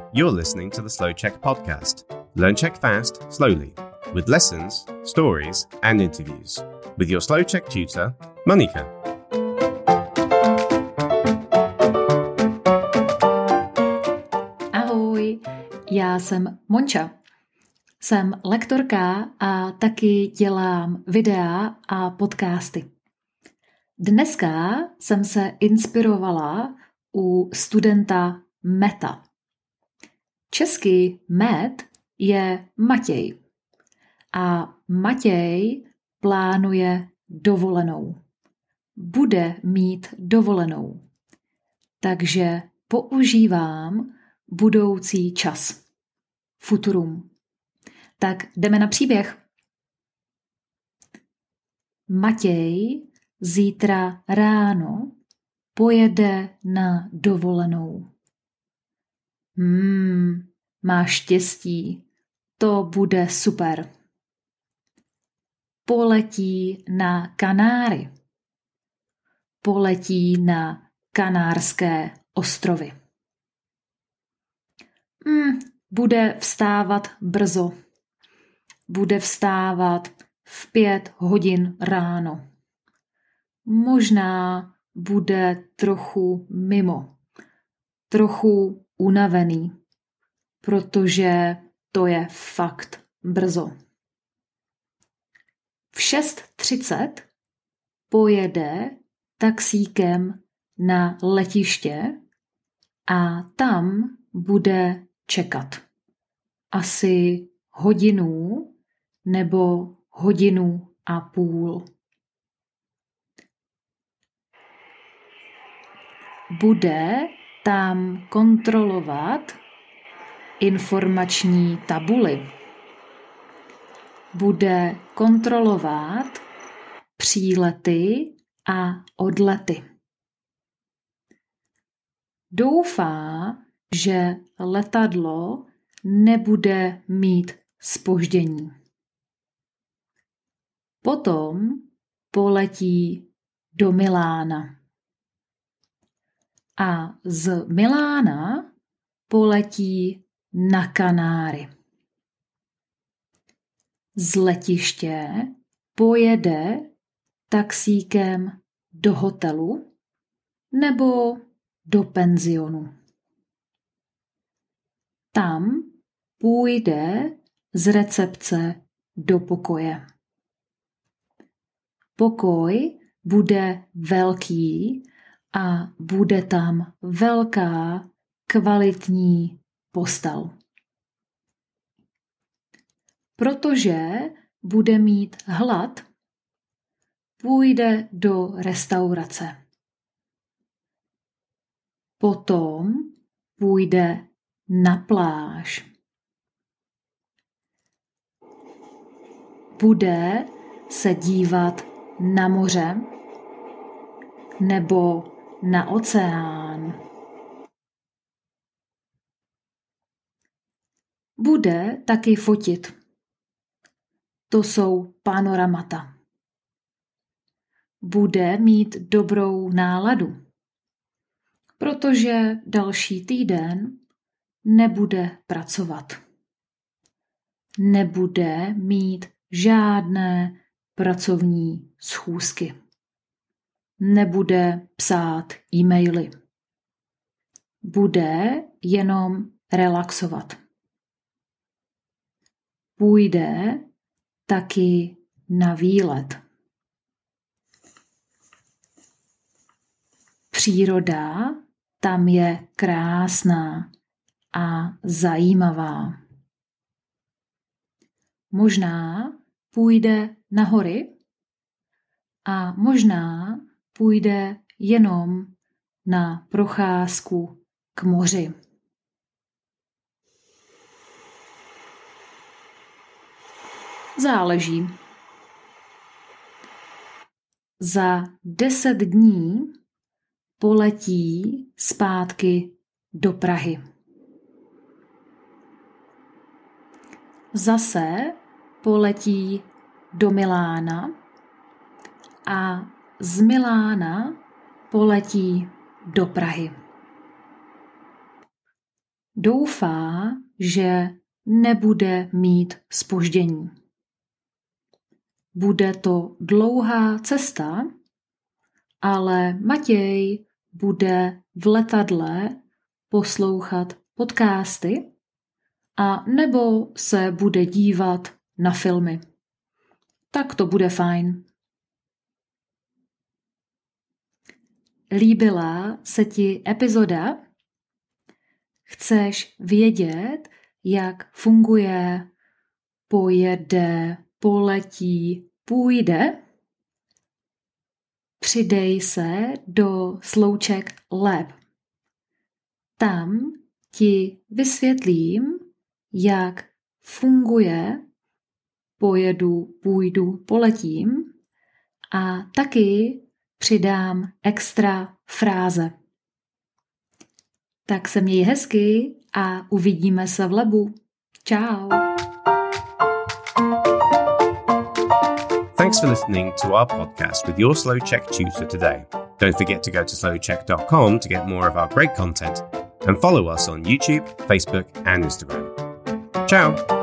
You're listening to the Slow Czech podcast. Learn Czech fast, slowly, with lessons, stories, and interviews. With your Slow Czech tutor, Monika. Ahoj, já jsem Monča. Jsem lektorka a taky dělám videa a podcasty. Dneska jsem se inspirovala u studenta Meta. Český Met je Matěj a Matěj plánuje dovolenou. Bude mít dovolenou. Takže používám budoucí čas. Futurum. Tak jdeme na příběh. Matěj zítra ráno pojede na dovolenou. Máš štěstí, to bude super. Poletí na Kanáry. Poletí na Kanárské ostrovy. Bude vstávat brzo. Bude vstávat v 5 hodin ráno. Možná bude trochu mimo. Trochu unavený, protože to je fakt brzo. V 6:30 pojede taxíkem na letiště a tam bude čekat. Asi hodinu nebo hodinu a půl. Bude tam kontrolovat informační tabuly. Bude kontrolovat přílety a odlety. Doufá, že letadlo nebude mít zpoždění. Potom poletí do Milána. A z Milána poletí na Kanáry. Z letiště pojede taxíkem do hotelu nebo do penzionu. Tam půjde z recepce do pokoje. Pokoj bude velký a bude tam velká, kvalitní postel. Protože bude mít hlad, půjde do restaurace. Potom půjde na pláž. Bude se dívat na moře nebo na oceán. Bude taky fotit. To jsou panoramata. Bude mít dobrou náladu, protože další týden nebude pracovat. Nebude mít žádné pracovní schůzky. Nebude psát e-maily. Bude jenom relaxovat. Půjde taky na výlet. Příroda tam je krásná a zajímavá. Možná půjde na hory a možná půjde jenom na procházku k moři. Záleží. Za 10 dní poletí zpátky do Prahy. Zase poletí do Milána a z Milána poletí do Prahy. doufá, že nebude mít zpoždění. Bude to dlouhá cesta, ale Matěj bude v letadle poslouchat podcasty a nebo se bude dívat na filmy. Tak to bude fajn. Líbila se ti epizoda? Chceš vědět, jak funguje pojede, poletí, půjde? Přidej se do Slouček Lab. Tam ti vysvětlím, jak funguje pojedu, půjdu, poletím a taky přidám extra fráze. Tak se měj hezky a uvidíme se v labu. Čau. Thanks for listening to our podcast with your Slow Czech tutor today. Don't forget to go to slowczech.com to get more of our great content and follow us on YouTube, Facebook and Instagram. Ciao!